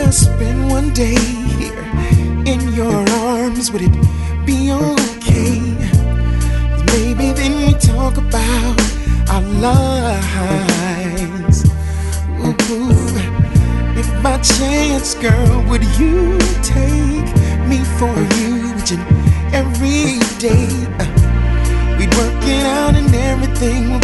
spend one day here in your arms, would it be okay? Maybe then we talk about our lives. Ooh, if by chance, girl, would you take me for you each and every day? We'd work it out and everything